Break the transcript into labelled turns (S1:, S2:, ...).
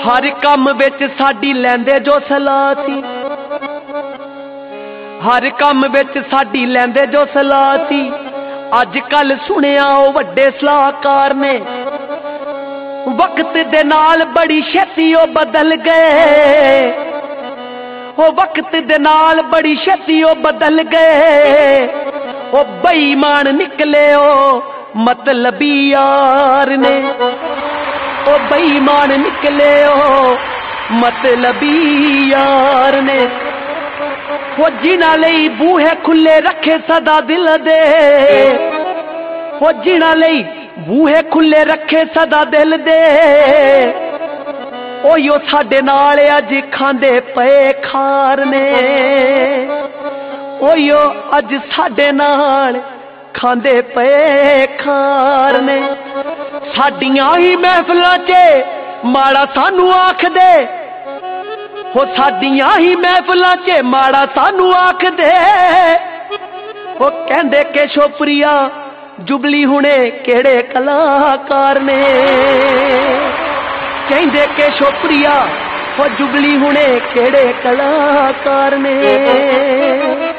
S1: हर काम विच साडी लैंदे जो सलाह सी, हर काम विच साडी लैंदे जो सलाह सी। अज कल सुनिया ओ वड्डे सलाहकार ने, वक्त दे नाल बड़ी छेती ओ बदल गए, ओ वक्त दे नाल बड़ी छेती ओ बदल गए। ओ बेईमान निकले ओ मतलबी यार ने, ओ बेईमान निकले ओ मतलबी यार ने। वो जिन्हां लई बूहे खुले रखे सदा दिल दे, वो जिन्हां लई बूहे खुले रखे सदा दिल दे। ओयो साडे नाल अज खांदे पे खार ने, ओयो अज साडे नाल खांदे पे खार ने। साडियां ही महफिलां च माड़ा सानू आख दे, हो साडियां ही महफिलां च माड़ा सानू आख दे। वो कहंदे के शोपरिया जुबली हुणे केड़े कलाकार ने, कहंदे के शोपरिया वो जुबली हुणे केड़े कलाकार ने।